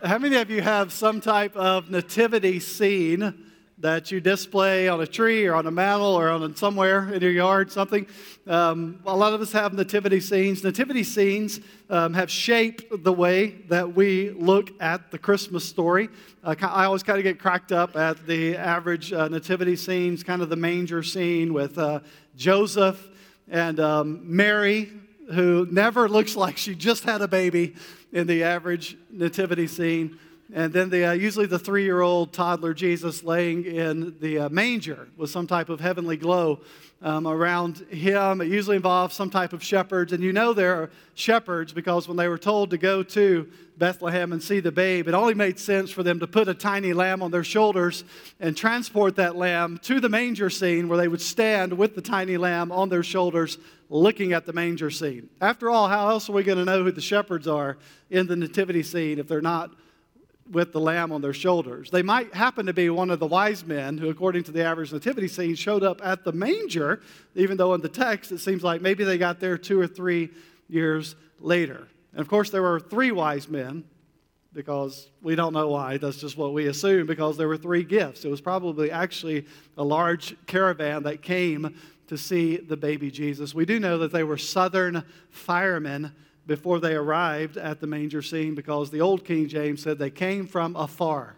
How many of you have some type of nativity scene that you display on a tree or on a mantle or on somewhere in your yard, something? A lot of us have nativity scenes. Nativity scenes have shaped the way that we look at the Christmas story. I always kind of get cracked up at the average nativity scenes, kind of the manger scene with Joseph and Mary, who never looks like she just had a baby in the average nativity scene. And then usually the 3-year-old toddler Jesus laying in the manger with some type of heavenly glow around him. It usually involves some type of shepherds. And you know there are shepherds because when they were told to go to Bethlehem and see the babe, it only made sense for them to put a tiny lamb on their shoulders and transport that lamb to the manger scene where they would stand with the tiny lamb on their shoulders looking at the manger scene. After all, how else are we going to know who the shepherds are in the nativity scene if they're not with the lamb on their shoulders? They might happen to be one of the wise men who, according to the average nativity scene, showed up at the manger, even though in the text it seems like maybe they got there 2 or 3 years later. And of course, there were 3 wise men because we don't know why. That's just what we assume because there were 3 gifts. It was probably actually a large caravan that came to see the baby Jesus. We do know that they were southern firemen before they arrived at the manger scene because the old King James said they came from afar.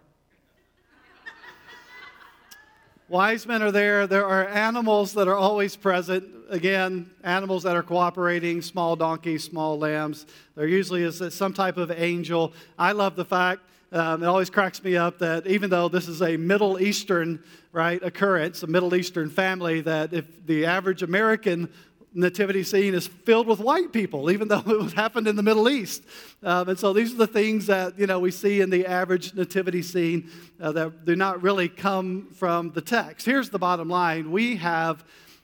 Wise men are there. There are animals that are always present. Again, animals that are cooperating, small donkeys, small lambs. There usually is some type of angel. I love the fact, it always cracks me up that even though this is a Middle Eastern occurrence, a Middle Eastern family, that if the average American nativity scene is filled with white people, even though it happened in the Middle East. And so these are the things that we see in the average nativity scene that do not really come from the text. Here's the bottom line. We have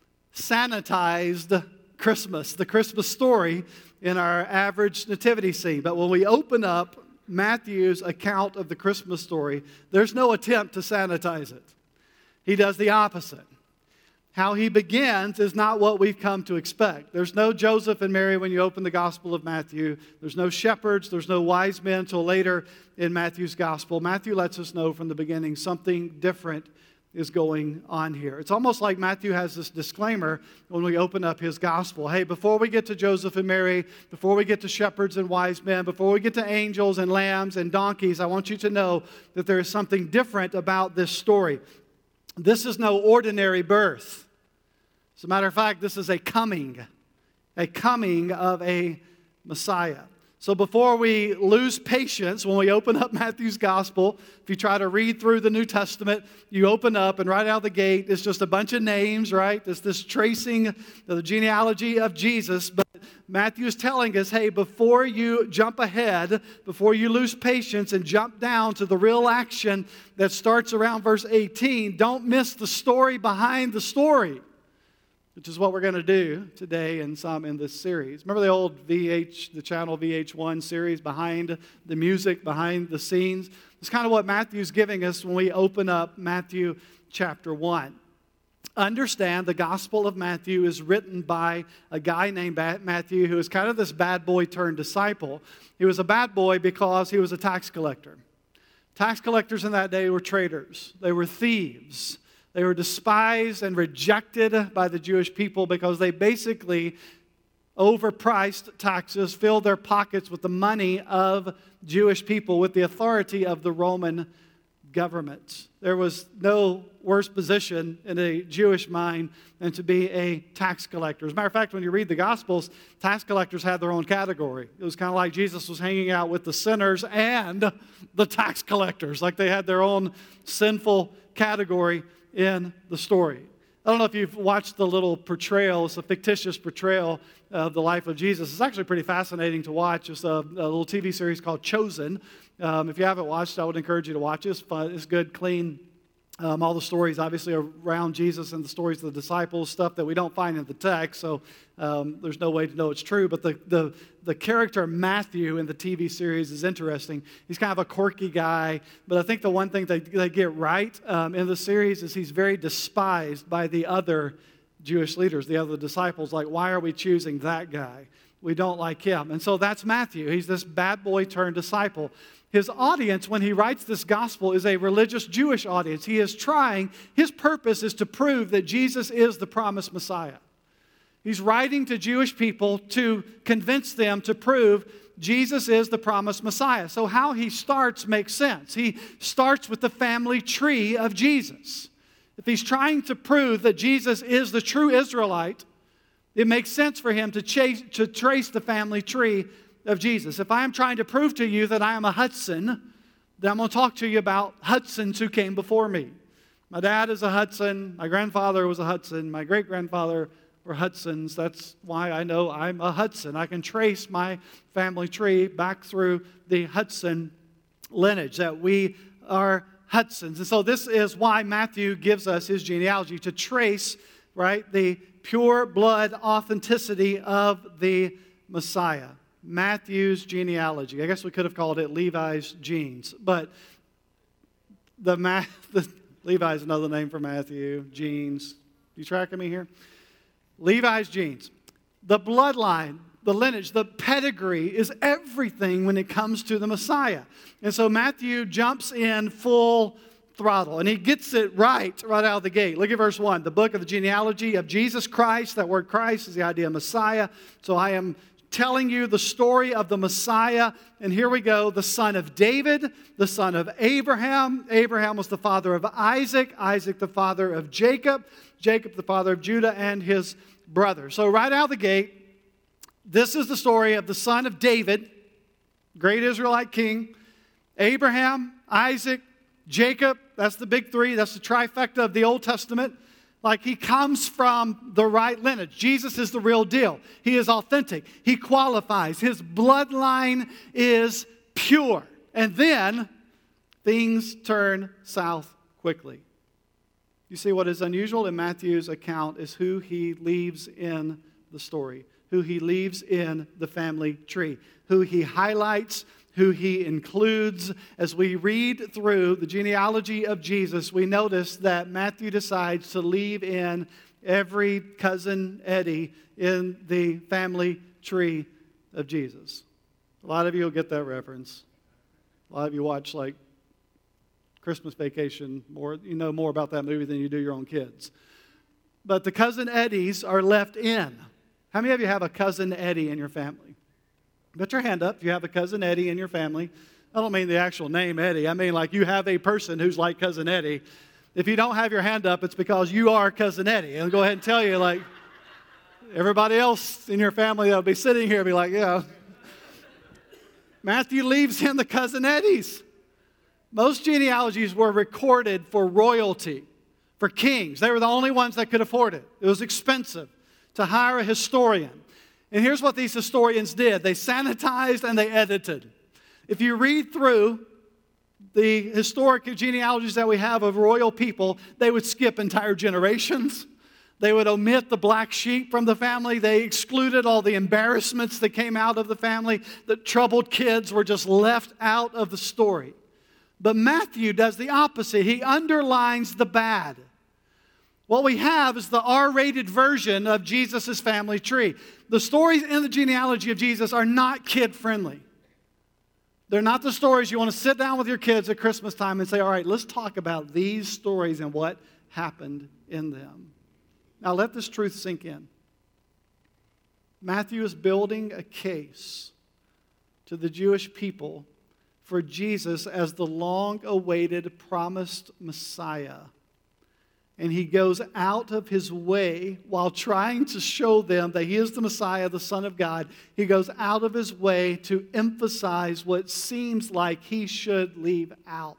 sanitized Christmas, the Christmas story, in our average nativity scene. But when we open up Matthew's account of the Christmas story, there's no attempt to sanitize it. He does the opposite. How he begins is not what we've come to expect. There's no Joseph and Mary when you open the Gospel of Matthew. There's no shepherds. There's no wise men until later in Matthew's Gospel. Matthew lets us know from the beginning something different is going on here. It's almost like Matthew has this disclaimer when we open up his Gospel. Hey, before we get to Joseph and Mary, before we get to shepherds and wise men, before we get to angels and lambs and donkeys, I want you to know that there is something different about this story. This is no ordinary birth. As a matter of fact, this is a coming of a Messiah. So before we lose patience, when we open up Matthew's Gospel, if you try to read through the New Testament, you open up and right out of the gate, it's just a bunch of names, right? It's this tracing the genealogy of Jesus. But Matthew is telling us, hey, before you jump ahead, before you lose patience and jump down to the real action that starts around verse 18, don't miss the story behind the story, which is what we're going to do today in this series. Remember the old the channel VH1 series, Behind the Music, Behind the Scenes? It's kind of what Matthew's giving us when we open up Matthew chapter 1. Understand the Gospel of Matthew is written by a guy named Matthew who is kind of this bad boy turned disciple. He was a bad boy because he was a tax collector. Tax collectors in that day were traitors. They were thieves. They were despised and rejected by the Jewish people because they basically overpriced taxes, filled their pockets with the money of Jewish people, with the authority of the Roman government. There was no worse position in a Jewish mind than to be a tax collector. As a matter of fact, when you read the Gospels, tax collectors had their own category. It was kind of like Jesus was hanging out with the sinners and the tax collectors, like they had their own sinful category in the story. I don't know if you've watched the little portrayal. It's a fictitious portrayal of the life of Jesus. It's actually pretty fascinating to watch. It's a little TV series called Chosen. If you haven't watched, I would encourage you to watch it. It's fun. It's good, clean. All the stories, obviously, around Jesus and the stories of the disciples, stuff that we don't find in the text, so there's no way to know it's true. But the character Matthew in the TV series is interesting. He's kind of a quirky guy, but I think the one thing they get right in the series is he's very despised by the other Jewish leaders, the other disciples. Like, why are we choosing that guy? we don't like him. And so that's Matthew. He's this bad boy turned disciple. His audience, when he writes this gospel, is a religious Jewish audience. His purpose is to prove that Jesus is the promised Messiah. He's writing to Jewish people to convince them, to prove Jesus is the promised Messiah. So how he starts makes sense. He starts with the family tree of Jesus. If he's trying to prove that Jesus is the true Israelite, it makes sense for him to trace the family tree of Jesus. If I am trying to prove to you that I am a Hudson, then I'm going to talk to you about Hudsons who came before me. My dad is a Hudson. My grandfather was a Hudson. My great-grandfather were Hudsons. That's why I know I'm a Hudson. I can trace my family tree back through the Hudson lineage, that we are Hudsons. And so this is why Matthew gives us his genealogy, to trace, right, the pure blood authenticity of the Messiah. Matthew's genealogy. I guess we could have called it Levi's genes, but Levi is another name for Matthew. Genes. You tracking me here? Levi's genes. The bloodline, the lineage, the pedigree is everything when it comes to the Messiah. And so Matthew jumps in full throttle, and he gets it right out of the gate. Look at verse 1. The book of the genealogy of Jesus Christ. That word Christ is the idea of Messiah. So I am telling you the story of the Messiah. And here we go. The son of David, the son of Abraham. Abraham was the father of Isaac. Isaac the father of Jacob. Jacob the father of Judah and his brother. So right out of the gate, this is the story of the son of David, great Israelite king. Abraham, Isaac, Jacob. That's the big three. That's the trifecta of the Old Testament. Like, he comes from the right lineage. Jesus is the real deal. He is authentic. He qualifies. His bloodline is pure. And then things turn south quickly. You see, what is unusual in Matthew's account is who he leaves in the story, who he leaves in the family tree, who he highlights, who he includes. As we read through the genealogy of Jesus, we notice that Matthew decides to leave in every cousin Eddie in the family tree of Jesus. A lot of you will get that reference. A lot of you watch like Christmas Vacation more. You know more about that movie than you do your own kids. But the cousin Eddies are left in. How many of you have a cousin Eddie in your family? Put your hand up if you have a cousin Eddie in your family. I don't mean the actual name Eddie. I mean like you have a person who's like cousin Eddie. If you don't have your hand up, it's because you are cousin Eddie. And I'll go ahead and tell you, like, everybody else in your family that'll be sitting here will be like, yeah. Matthew leaves in the cousin Eddies. Most genealogies were recorded for royalty, for kings. They were the only ones that could afford it. It was expensive to hire a historian. And here's what these historians did. They sanitized and they edited. If you read through the historic genealogies that we have of royal people, they would skip entire generations. They would omit the black sheep from the family. They excluded all the embarrassments that came out of the family. The troubled kids were just left out of the story. But Matthew does the opposite. He underlines the bad. What we have is the R-rated version of Jesus' family tree. The stories in the genealogy of Jesus are not kid-friendly. They're not the stories you want to sit down with your kids at Christmas time and say, all right, let's talk about these stories and what happened in them. Now let this truth sink in. Matthew is building a case to the Jewish people for Jesus as the long-awaited promised Messiah. And he goes out of his way while trying to show them that he is the Messiah, the Son of God. He goes out of his way to emphasize what seems like he should leave out.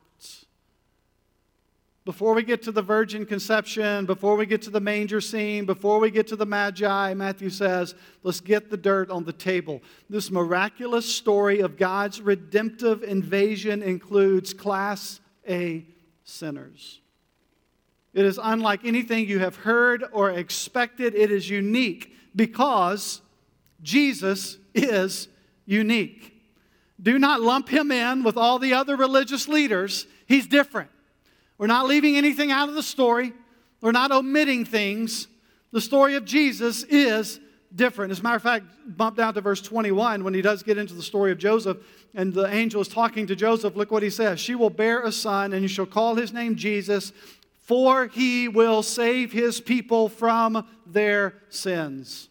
Before we get to the virgin conception, before we get to the manger scene, before we get to the Magi, Matthew says, let's get the dirt on the table. This miraculous story of God's redemptive invasion includes Class A sinners. It is unlike anything you have heard or expected. It is unique because Jesus is unique. Do not lump him in with all the other religious leaders. He's different. We're not leaving anything out of the story. We're not omitting things. The story of Jesus is different. As a matter of fact, bump down to verse 21 when he does get into the story of Joseph and the angel is talking to Joseph. Look what he says. She will bear a son and you shall call his name Jesus, for he will save his people from their sins.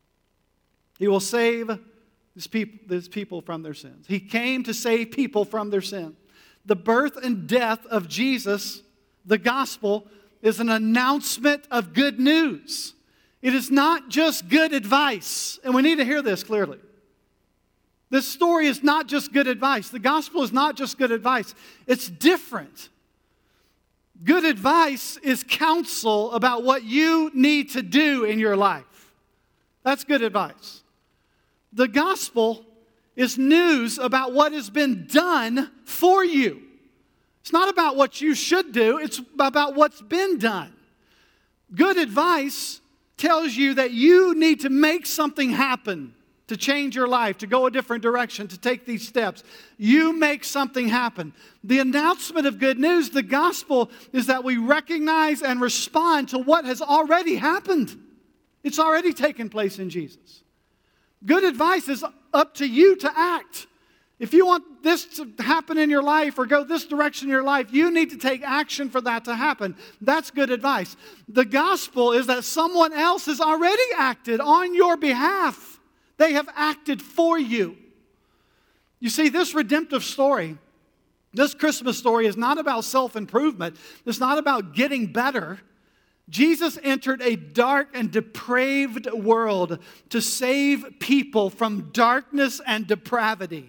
He will save his people from their sins. He came to save people from their sin. The birth and death of Jesus, the gospel, is an announcement of good news. It is not just good advice. And we need to hear this clearly. This story is not just good advice. The gospel is not just good advice. It's different. Good advice is counsel about what you need to do in your life. That's good advice. The gospel is news about what has been done for you. It's not about what you should do. It's about what's been done. Good advice tells you that you need to make something happen to change your life, to go a different direction, to take these steps. You make something happen. The announcement of good news, the gospel, is that we recognize and respond to what has already happened. It's already taken place in Jesus. Good advice is up to you to act. If you want this to happen in your life or go this direction in your life, you need to take action for that to happen. That's good advice. The gospel is that someone else has already acted on your behalf. They have acted for you. You see, this redemptive story, this Christmas story is not about self-improvement. It's not about getting better. Jesus entered a dark and depraved world to save people from darkness and depravity.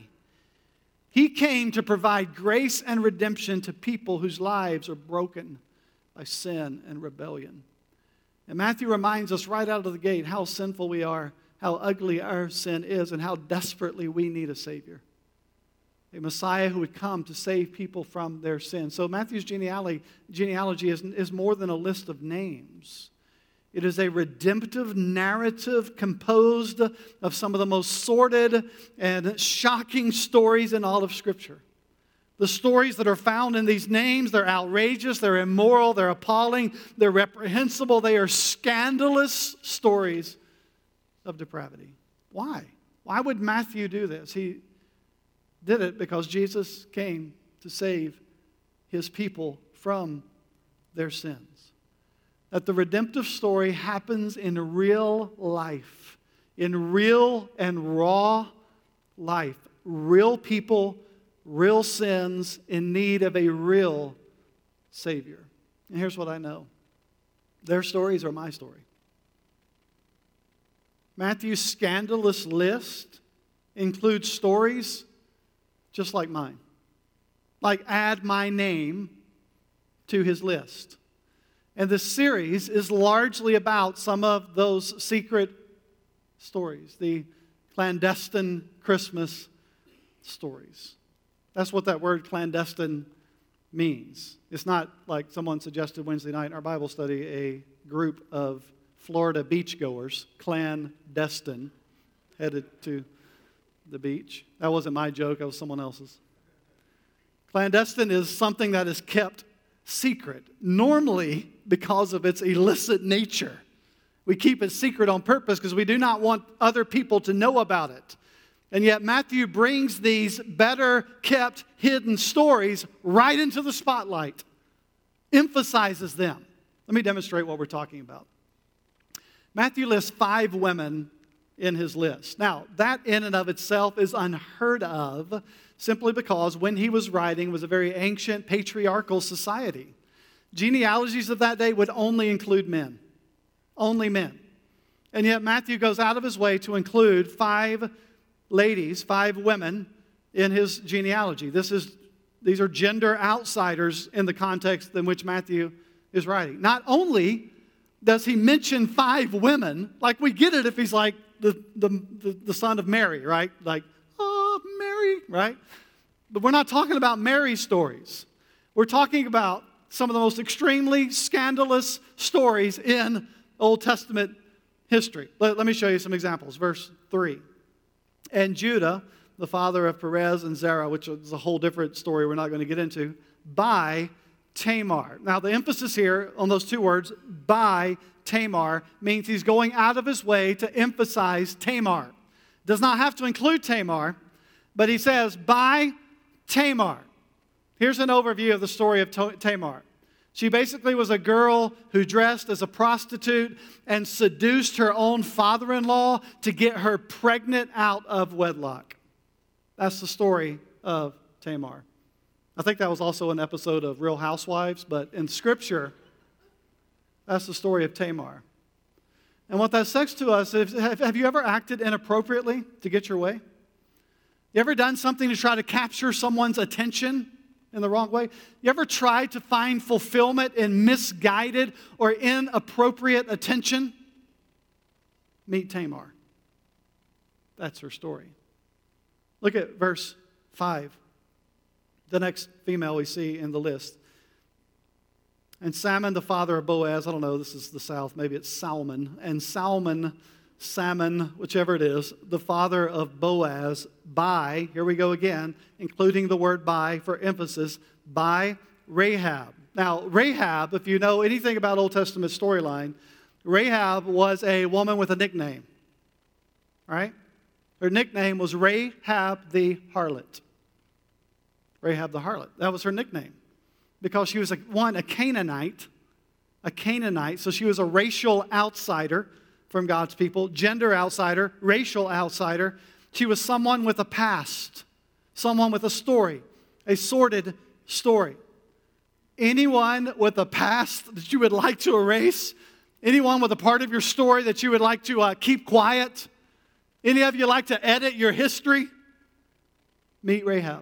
He came to provide grace and redemption to people whose lives are broken by sin and rebellion. And Matthew reminds us right out of the gate how sinful we are, how ugly our sin is, and how desperately we need a Savior. A Messiah who would come to save people from their sins. So Matthew's genealogy is more than a list of names. It is a redemptive narrative composed of some of the most sordid and shocking stories in all of Scripture. The stories that are found in these names, they're outrageous, they're immoral, they're appalling, they're reprehensible, they are scandalous stories of depravity. Why? Why would Matthew do this? He did it because Jesus came to save his people from their sins. That the redemptive story happens in real life, in real and raw life. Real people, real sins in need of a real Savior. And here's what I know. Their stories are my story. Matthew's scandalous list includes stories just like mine. Like add my name to his list. And this series is largely about some of those secret stories, the clandestine Christmas stories. That's what that word clandestine means. It's not like someone suggested Wednesday night in our Bible study, a group of Florida beachgoers, clandestine, headed to the beach. That wasn't my joke, that was someone else's. Clandestine is something that is kept secret, normally because of its illicit nature. We keep it secret on purpose because we do not want other people to know about it. And yet Matthew brings these better kept hidden stories right into the spotlight, emphasizes them. Let me demonstrate what we're talking about. Matthew lists 5 women in his list. Now, that in and of itself is unheard of, simply because when he was writing, it was a very ancient patriarchal society. Genealogies of that day would only include men. Only men. And yet Matthew goes out of his way to include 5 ladies, 5 women in his genealogy. These are gender outsiders in the context in which Matthew is writing. Not only does he mention 5 women, like we get it if he's like the son of Mary, right? Like, oh, Mary, right? But we're not talking about Mary's stories. We're talking about some of the most extremely scandalous stories in Old Testament history. Let me show you some examples. Verse 3. And Judah, the father of Perez and Zerah, which is a whole different story we're not going to get into, by Tamar. Now, the emphasis here on those 2 words, by Tamar means he's going out of his way to emphasize Tamar. Does not have to include Tamar, but he says, by Tamar. Here's an overview of the story of Tamar. She basically was a girl who dressed as a prostitute and seduced her own father-in-law to get her pregnant out of wedlock. That's the story of Tamar. I think that was also an episode of Real Housewives, but in Scripture, that's the story of Tamar. And what that says to us is, have you ever acted inappropriately to get your way? You ever done something to try to capture someone's attention in the wrong way? You ever tried to find fulfillment in misguided or inappropriate attention? Meet Tamar. That's her story. Look at verse 5. The next female we see in the list. And Salmon, the father of Boaz, I don't know, this is the South, maybe it's Salmon. And Salmon, whichever it is, the father of Boaz, by, here we go again, including the word by for emphasis, by Rahab. Now, Rahab, if you know anything about Old Testament storyline, Rahab was a woman with a nickname, right? Her nickname was Rahab the harlot. Rahab the harlot. That was her nickname. Because she was, a Canaanite, so she was a racial outsider from God's people, gender outsider, racial outsider. She was someone with a past, someone with a story, a sordid story. Anyone with a past that you would like to erase? Anyone with a part of your story that you would like to keep quiet? Any of you like to edit your history? Meet Rahab.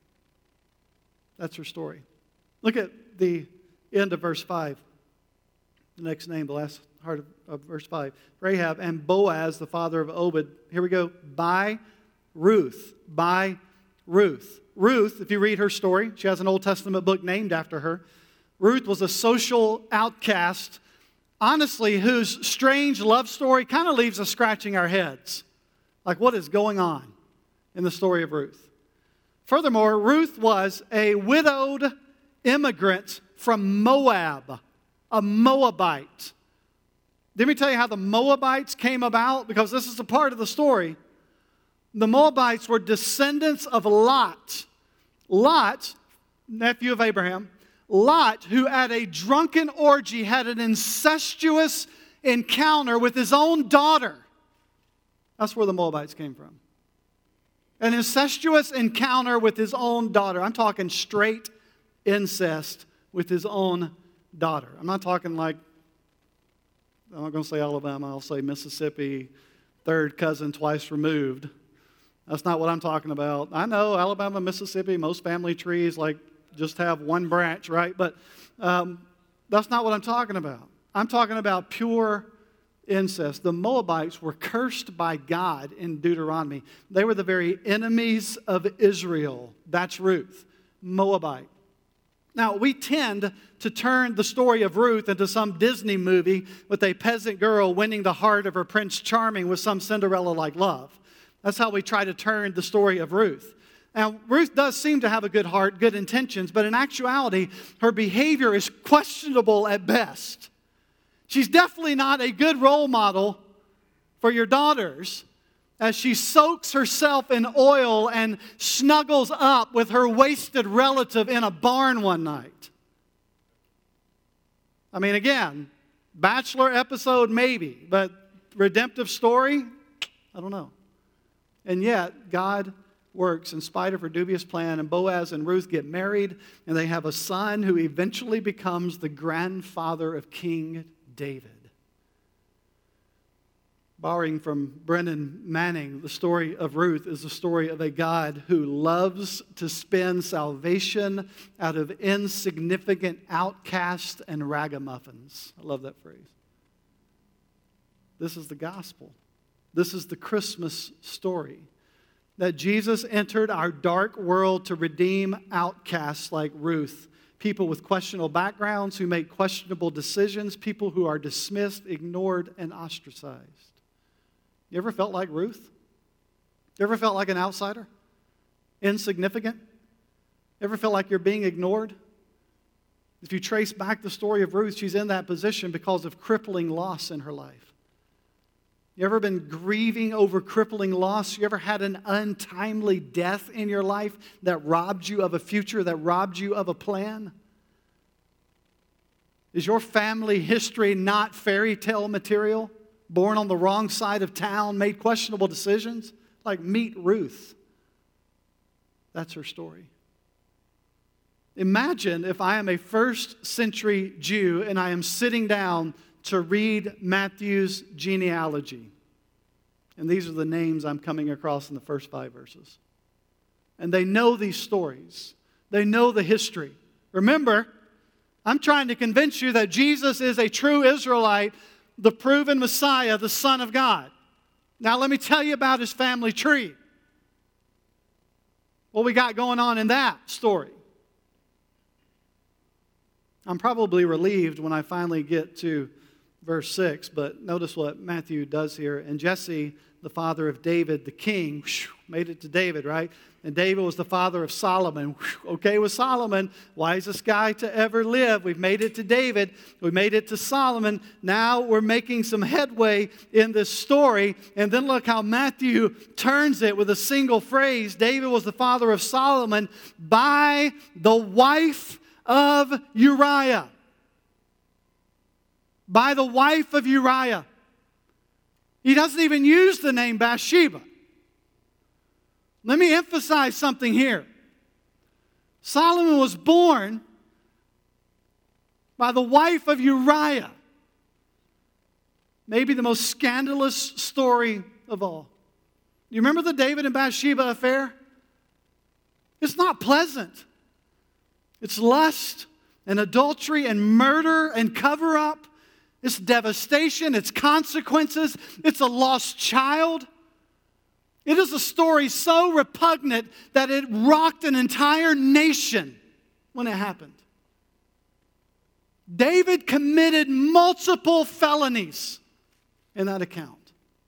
That's her story. Look at the end of verse 5. The next name, the last part of verse 5. Rahab and Boaz, the father of Obed. Here we go. By Ruth. By Ruth. Ruth, if you read her story, she has an Old Testament book named after her. Ruth was a social outcast, honestly, whose strange love story kind of leaves us scratching our heads. Like, what is going on in the story of Ruth? Furthermore, Ruth was a widowed immigrant from Moab, a Moabite. Let me tell you how the Moabites came about, because this is a part of the story. The Moabites were descendants of Lot. Lot, nephew of Abraham. Lot, who at a drunken orgy had an incestuous encounter with his own daughter. That's where the Moabites came from. An incestuous encounter with his own daughter. I'm talking straight incest with his own daughter. I'm not talking like, I'm not going to say Alabama, I'll say Mississippi, third cousin twice removed. That's not what I'm talking about. I know Alabama, Mississippi, most family trees like just have one branch, right? But that's not what I'm talking about. I'm talking about pure incest. The Moabites were cursed by God in Deuteronomy. They were the very enemies of Israel. That's Ruth, Moabite. Now, we tend to turn the story of Ruth into some Disney movie with a peasant girl winning the heart of her Prince Charming with some Cinderella-like love. That's how we try to turn the story of Ruth. Now, Ruth does seem to have a good heart, good intentions, but in actuality, her behavior is questionable at best. She's definitely not a good role model for your daughters as she soaks herself in oil and snuggles up with her wasted relative in a barn one night. I mean, again, Bachelor episode maybe, but redemptive story, I don't know. And yet, God works in spite of her dubious plan, and Boaz and Ruth get married, and they have a son who eventually becomes the grandfather of King David. Borrowing from Brennan Manning, the story of Ruth is the story of a God who loves to spin salvation out of insignificant outcasts and ragamuffins. I love that phrase. This is the gospel. This is the Christmas story. That Jesus entered our dark world to redeem outcasts like Ruth. People with questionable backgrounds who make questionable decisions. People who are dismissed, ignored, and ostracized. You ever felt like Ruth? You ever felt like an outsider? Insignificant? Ever felt like you're being ignored? If you trace back the story of Ruth, she's in that position because of crippling loss in her life. You ever been grieving over crippling loss? You ever had an untimely death in your life that robbed you of a future, that robbed you of a plan? Is your family history not fairy tale material? Born on the wrong side of town, made questionable decisions? Like, meet Ruth. That's her story. Imagine if I am a first century Jew and I am sitting down to read Matthew's genealogy. And these are the names I'm coming across in the first 5 verses. And they know these stories. They know the history. Remember, I'm trying to convince you that Jesus is a true Israelite, the proven Messiah, the Son of God. Now let me tell you about his family tree. What we got going on in that story. I'm probably relieved when I finally get to verse 6, but notice what Matthew does here. And Jesse, the father of David, the king, made it to David, right? And David was the father of Solomon. Okay with Solomon, wisest guy to ever live. We've made it to David. We made it to Solomon. Now we're making some headway in this story. And then look how Matthew turns it with a single phrase. David was the father of Solomon by the wife of Uriah. By the wife of Uriah. He doesn't even use the name Bathsheba. Let me emphasize something here. Solomon was born by the wife of Uriah. Maybe the most scandalous story of all. You remember the David and Bathsheba affair? It's not pleasant. It's lust and adultery and murder and cover-up. It's devastation. It's consequences. It's a lost child. It is a story so repugnant that it rocked an entire nation when it happened. David committed multiple felonies in that account.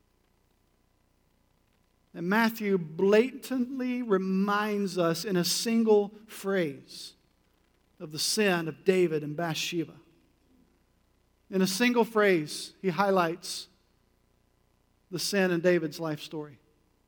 And Matthew blatantly reminds us in a single phrase of the sin of David and Bathsheba. In a single phrase, he highlights the sin in David's life story.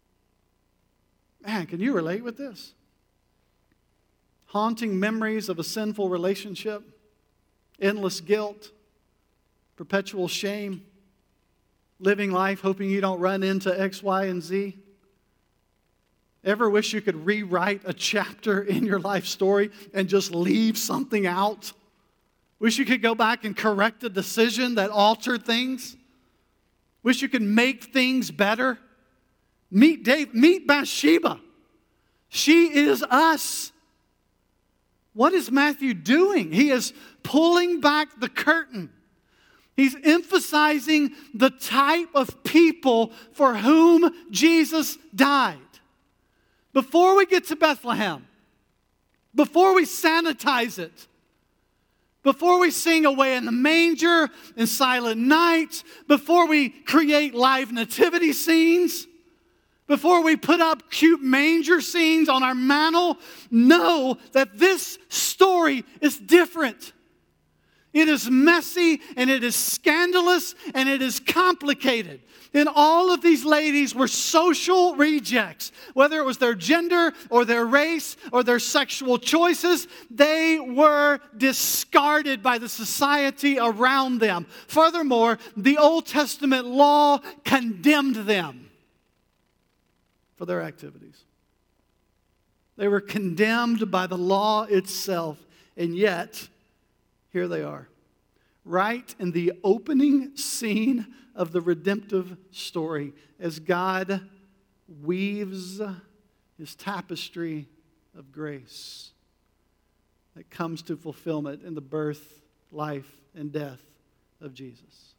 Man, can you relate with this? Haunting memories of a sinful relationship, endless guilt, perpetual shame, living life hoping you don't run into X, Y, and Z. Ever wish you could rewrite a chapter in your life story and just leave something out? Wish you could go back and correct a decision that altered things? Wish you could make things better? Meet Bathsheba. She is us. What is Matthew doing? He is pulling back the curtain. He's emphasizing the type of people for whom Jesus died. Before we get to Bethlehem, before we sanitize it, before we sing Away in the Manger and Silent Night, before we create live nativity scenes, before we put up cute manger scenes on our mantle, know that this story is different. It is messy and it is scandalous and it is complicated. And all of these ladies were social rejects. Whether it was their gender or their race or their sexual choices, they were discarded by the society around them. Furthermore, the Old Testament law condemned them for their activities. They were condemned by the law itself, and yet, here they are, right in the opening scene of the redemptive story, as God weaves his tapestry of grace that comes to fulfillment in the birth, life, and death of Jesus.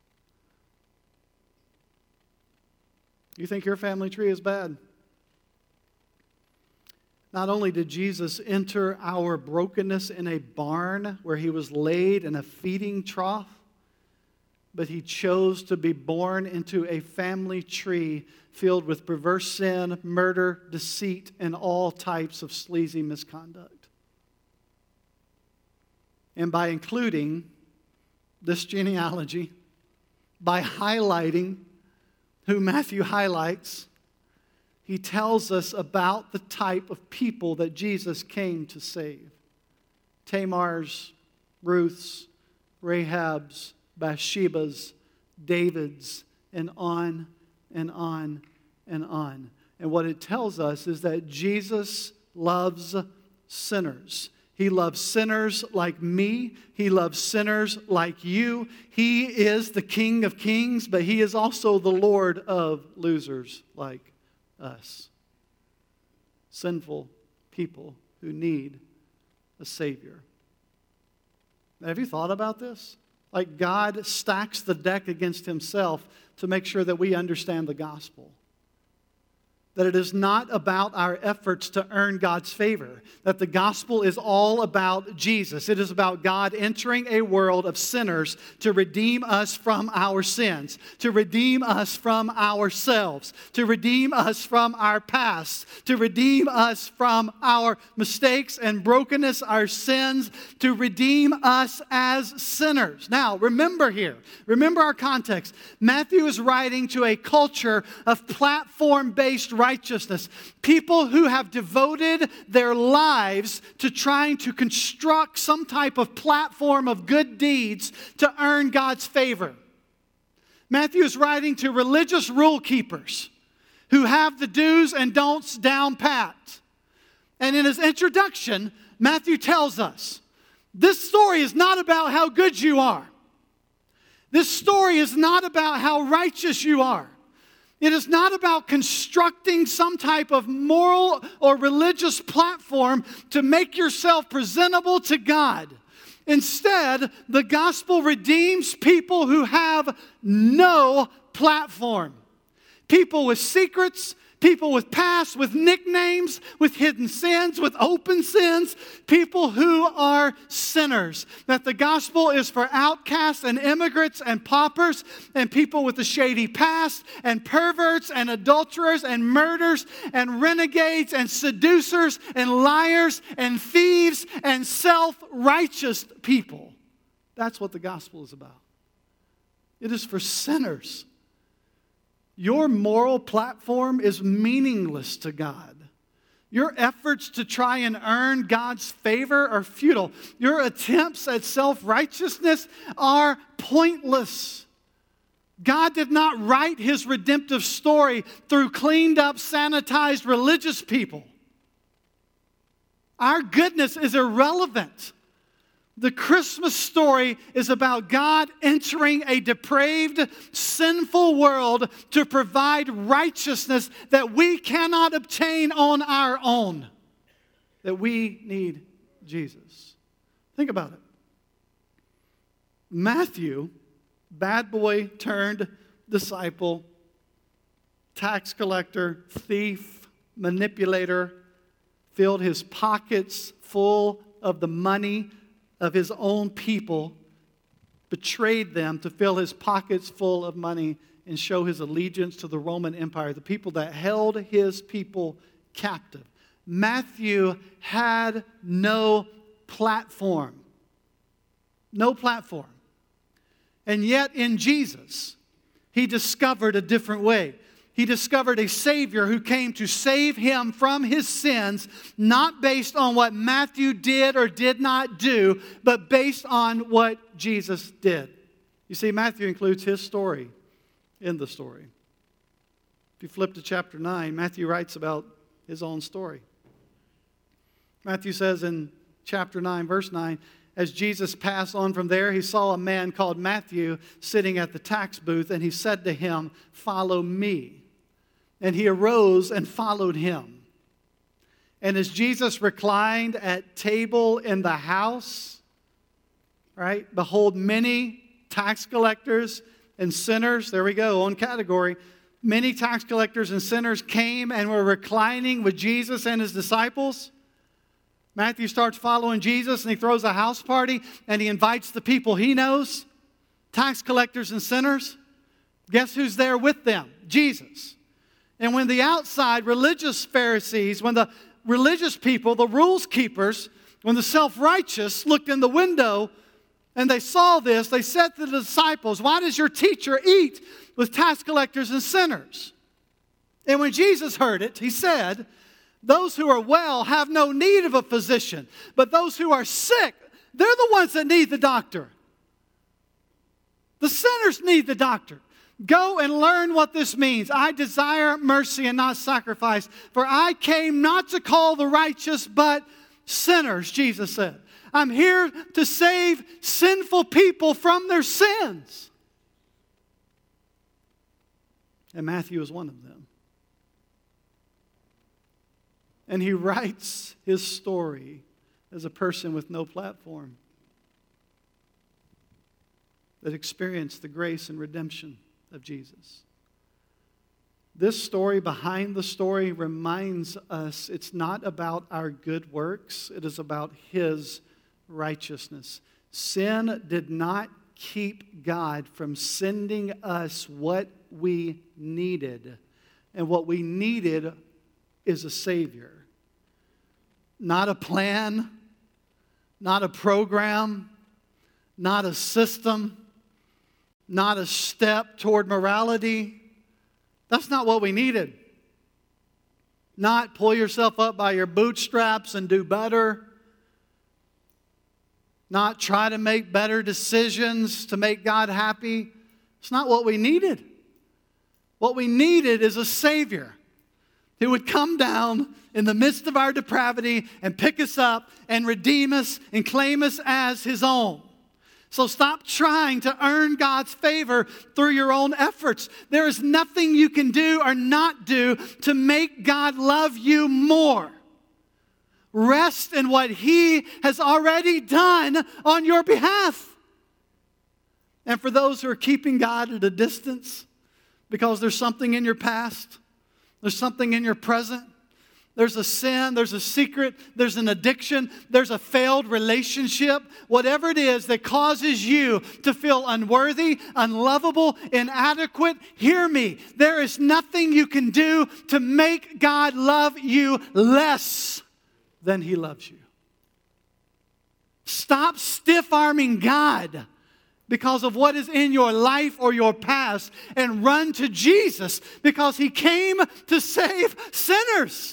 You think your family tree is bad? Not only did Jesus enter our brokenness in a barn where he was laid in a feeding trough, but he chose to be born into a family tree filled with perverse sin, murder, deceit, and all types of sleazy misconduct. And by including this genealogy, by highlighting who Matthew highlights, he tells us about the type of people that Jesus came to save. Tamar's, Ruth's, Rahab's, Bathsheba's, David's, and on and on and on. And what it tells us is that Jesus loves sinners. He loves sinners like me. He loves sinners like you. He is the King of Kings, but He is also the Lord of losers like us. Sinful people who need a Savior. Have you thought about this? Like God stacks the deck against Himself to make sure that we understand the gospel. That it is not about our efforts to earn God's favor. That the gospel is all about Jesus. It is about God entering a world of sinners to redeem us from our sins, to redeem us from ourselves, to redeem us from our past, to redeem us from our mistakes and brokenness, our sins, to redeem us as sinners. Now, remember our context. Matthew is writing to a culture of platform-based righteousness. People who have devoted their lives to trying to construct some type of platform of good deeds to earn God's favor. Matthew is writing to religious rule keepers who have the do's and don'ts down pat. And in his introduction, Matthew tells us, this story is not about how good you are. This story is not about how righteous you are. It is not about constructing some type of moral or religious platform to make yourself presentable to God. Instead, the gospel redeems people who have no platform. People with secrets, people with past, with nicknames, with hidden sins, with open sins, people who are sinners. That the gospel is for outcasts and immigrants and paupers and people with a shady past and perverts and adulterers and murderers and renegades and seducers and liars and thieves and self-righteous people. That's what the gospel is about. It is for sinners. Your moral platform is meaningless to God. Your efforts to try and earn God's favor are futile. Your attempts at self-righteousness are pointless. God did not write His redemptive story through cleaned up, sanitized religious people. Our goodness is irrelevant. The Christmas story is about God entering a depraved, sinful world to provide righteousness that we cannot obtain on our own. That we need Jesus. Think about it. Matthew, bad boy turned disciple, tax collector, thief, manipulator, filled his pockets full of the money of his own people, betrayed them to fill his pockets full of money and show his allegiance to the Roman Empire, the people that held his people captive. Matthew had no platform. No platform. And yet in Jesus, he discovered a different way. He discovered a Savior who came to save him from his sins, not based on what Matthew did or did not do, but based on what Jesus did. You see, Matthew includes his story in the story. If you flip to chapter 9, Matthew writes about his own story. Matthew says in chapter 9, verse 9, as Jesus passed on from there, he saw a man called Matthew sitting at the tax booth, and he said to him, "Follow me." And he arose and followed him. And as Jesus reclined at table in the house, right, behold, many tax collectors and sinners, there we go, on category, many tax collectors and sinners came and were reclining with Jesus and his disciples. Matthew starts following Jesus, and he throws a house party, and he invites the people he knows, tax collectors and sinners. Guess who's there with them? Jesus. And when the outside religious Pharisees, when the religious people, the rules keepers, When the self-righteous looked in the window and they saw this, they said to the disciples, "Why does your teacher eat with tax collectors and sinners?" And when Jesus heard it, he said, "Those who are well have no need of a physician, but those who are sick, they're the ones that need the doctor. The sinners need the doctor. Go and learn what this means. I desire mercy and not sacrifice, for I came not to call the righteous, but sinners," Jesus said. I'm here to save sinful people from their sins. And Matthew is one of them. And he writes his story as a person with no platform that experienced the grace and redemption of Jesus. This story behind the story reminds us it's not about our good works, it is about His righteousness. Sin did not keep God from sending us what we needed. And what we needed is a Savior. Not a plan, not a program, not a system, not a step toward morality. That's not what we needed. Not pull yourself up by your bootstraps and do better. Not try to make better decisions to make God happy. It's not what we needed. What we needed is a Savior who would come down in the midst of our depravity and pick us up and redeem us and claim us as His own. So stop trying to earn God's favor through your own efforts. There is nothing you can do or not do to make God love you more. Rest in what He has already done on your behalf. And for those who are keeping God at a distance because there's something in your past, there's something in your present, there's a sin, there's a secret, there's an addiction, there's a failed relationship, whatever it is that causes you to feel unworthy, unlovable, inadequate, hear me. There is nothing you can do to make God love you less than He loves you. Stop stiff-arming God because of what is in your life or your past and run to Jesus because He came to save sinners.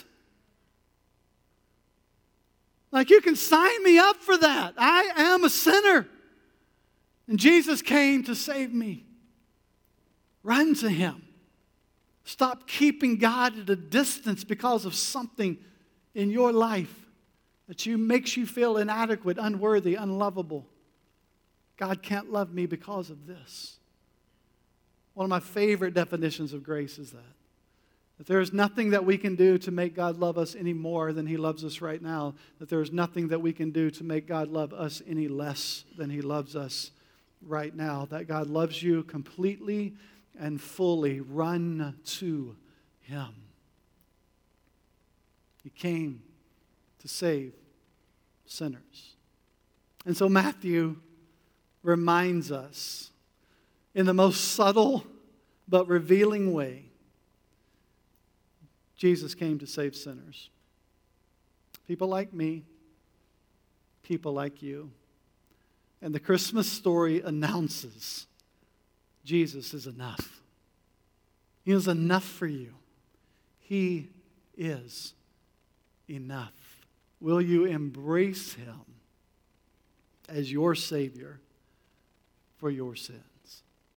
Like, you can sign me up for that. I am a sinner. And Jesus came to save me. Run to Him. Stop keeping God at a distance because of something in your life that makes you feel inadequate, unworthy, unlovable. God can't love me because of this. One of my favorite definitions of grace is that there is nothing that we can do to make God love us any more than He loves us right now. That there is nothing that we can do to make God love us any less than He loves us right now. That God loves you completely and fully. Run to Him. He came to save sinners. And so Matthew reminds us in the most subtle but revealing way, Jesus came to save sinners. People like me, people like you. And the Christmas story announces Jesus is enough. He is enough for you. He is enough. Will you embrace Him as your Savior for your sin?